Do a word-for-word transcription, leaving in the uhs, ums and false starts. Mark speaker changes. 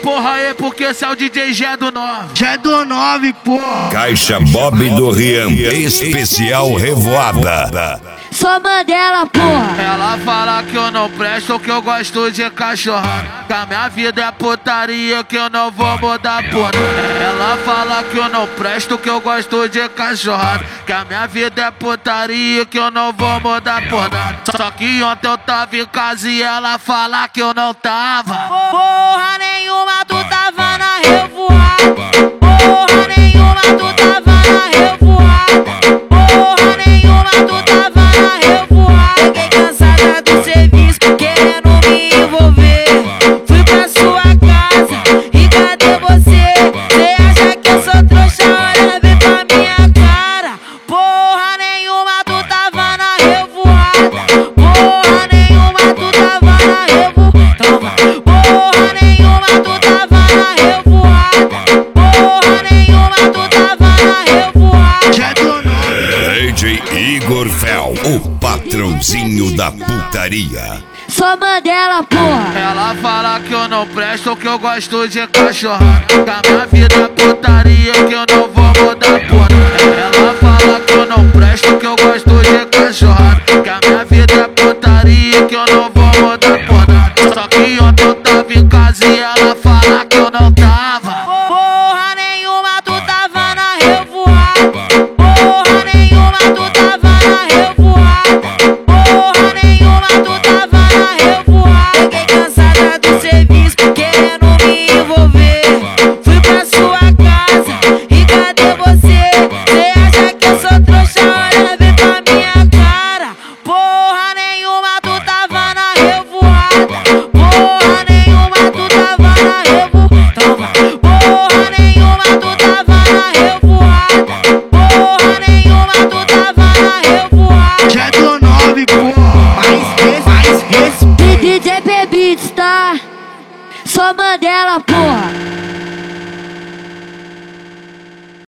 Speaker 1: porra aí, porque esse é o D J G do nove.
Speaker 2: G do nove, porra.
Speaker 3: Caixa Bob do Rian, especial Revoada.
Speaker 4: Sou Mandela, porra.
Speaker 1: Ela fala que eu não presto, que eu gosto de cachorrada, que a minha vida é putaria, que eu não vou mudar porra. Ela fala que eu não presto, que eu gosto de cachorrada, que a minha vida é putaria, que eu não vou mudar porra. Só que ontem eu tava em casa e ela fala que eu não tava.
Speaker 4: Porra nenhuma, tu tava na revoada. Porra nenhuma, tu tava na revoada. Porra nenhuma, tu tava na revoada. Fiquei cansada do serviço, querendo me envolver. Fui pra sua casa e cadê você? Cê acha que eu sou trouxa? Olha bem pra minha cara. Porra nenhuma, tu tava na revoada. Porra nenhuma, tu tava na revoada. Porra nenhuma, tu tava na revoada. Porra nenhuma, tu tava na revoada.
Speaker 3: D J Igor Fel, o patrãozinho da putaria.
Speaker 4: Sou Mandela, porra.
Speaker 1: Ela fala que eu não presto, que eu gosto de cachorrada, que a minha vida é putaria, que eu não vou mudar porra. Ela fala que eu não presto, que eu gosto de cachorrada, que a minha vida é putaria, que eu não vou mudar porra. Só que ontem eu tava em casa e ela fala que eu não tava.
Speaker 4: Porra nenhuma, tu tava na revoada. Porra nenhuma, tu tava na revoada. Porra nenhuma, tu tava na revoada. Fiquei cansada do serviço, querendo me envolver. Fui pra sua casa e cadê você? Cê acha que eu sou trouxa? Olha bem pra minha cara. Porra nenhuma, tu tava na revoada. Porra nenhuma, tu tava na revoada. Porra nenhuma, tu tava na revoada. Porra nenhuma, tu tava na revoada.
Speaker 2: G do nove, porra. Mais res, mais res.
Speaker 4: D J Beats, tá? Sou Mandela, porra.